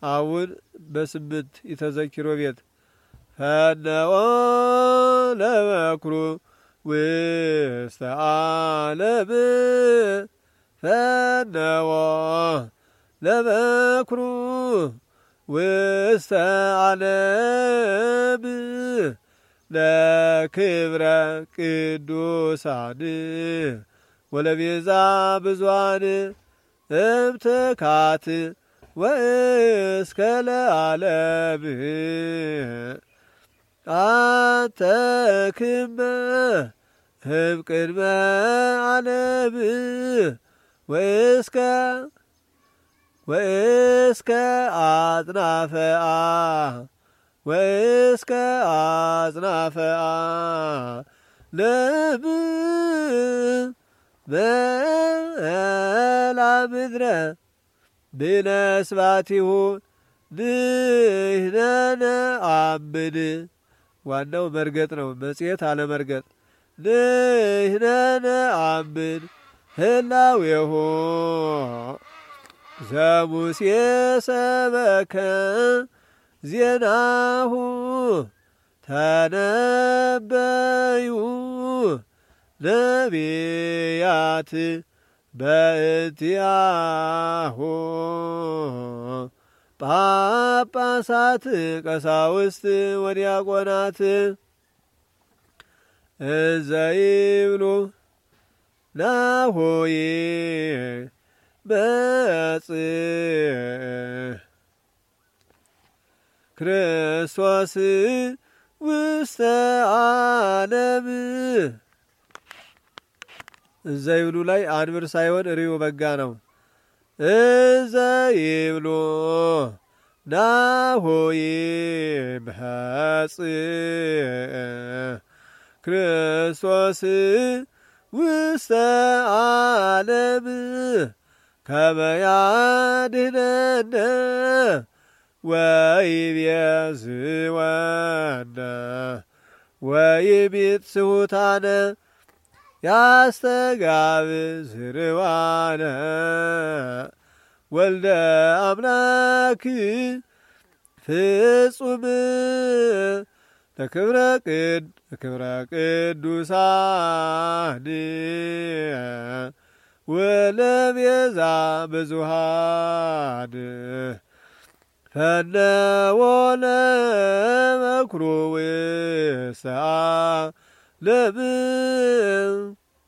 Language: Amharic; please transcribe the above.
አሁን በስምንት የተዘኪሮ ቤት ፈነወ ለበኩሩ ውስተ ዓለም ፈነወ ለበኩሩ ውስተ ዓለም ለክብረ ቅዱሳን ወለቤዛ ብዙኃን እምትካት ወእስከ ለዓለም አንተክመ እምቅድመ ዓለም ወእስከ አጽናፈ ወእስከ አጽናፈ ዓለም በላ ምድረ ብነስባቲሁ ንሕነነ አምን። ዋናው መርገጥ ነው፣ መጽሔት አለመርገጥ። ንሕነነ አምን ህላዌሁ ዘሙሴ ሰበከ ዜናሁ ተነበዩ ነቢያት በእንቲአሁ ጳጳሳት ቀሳውስት ወዲያቆናት እዘይብሉ ናሆይ መጽእ ክርስቶስ ውስተ ዓለም። እዘይብሉ ላይ አንብር ሳይሆን ርዩ በጋ ነው። እዘይብሉ ናሆይ መጽእ ክርስቶስ ውስተ ዓለም ከመ ያድኅነነ ወይቤዝወነ ወይቤጽሑታነ ያስተጋብ ዝርዋነ ወልደ አምላክ ፍጹም ለክብረ ቅዱሳን ወለቤዛ ብዙኃን ፈነወ ለበኩሩ ውስተ ዓለም